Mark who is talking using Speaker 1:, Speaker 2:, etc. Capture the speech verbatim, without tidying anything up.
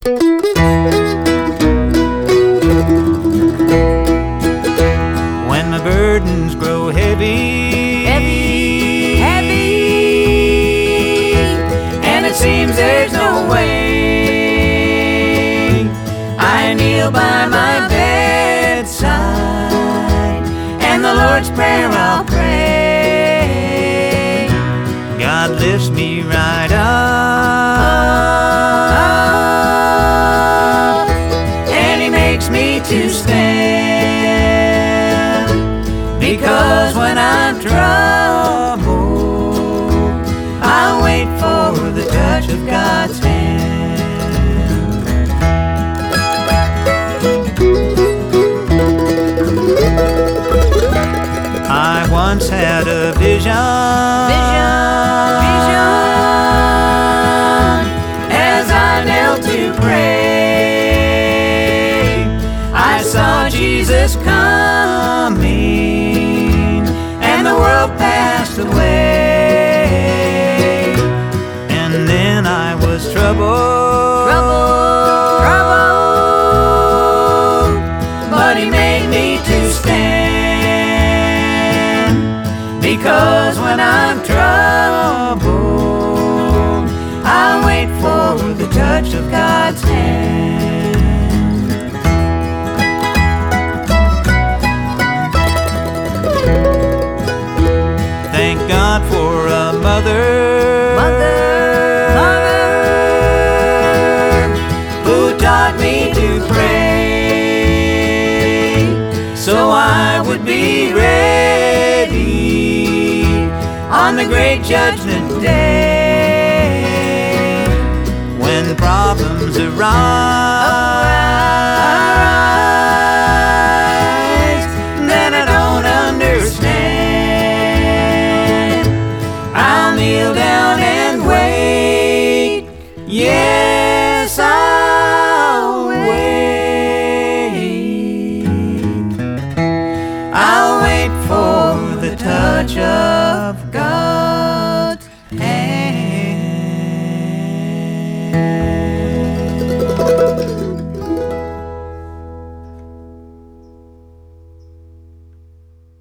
Speaker 1: When my burdens grow heavy,
Speaker 2: Heavy, heavy,
Speaker 1: and it seems there's no way, I kneel by my bedside, and the Lord's Prayer I'll pray. God lifts me right up, and He makes me to stand, because when I'm troubled, I'll wait for the touch of God's hand. I once had a vision,
Speaker 2: vision, vision,
Speaker 1: as I knelt to pray. I saw Jesus coming, and the world passed away. And then I was troubled,
Speaker 2: troubled,
Speaker 1: troubled, but He made me to stand, because when I'm troubled, I'll wait for the touch of God's hand. Thank God for a mother,
Speaker 2: mother,
Speaker 1: mother, who taught me to pray, so I would be ready on the great judgment day, when problems arise that I don't understand. I'll kneel down and wait. Yes, I'll wait. I'll wait for the touch of God.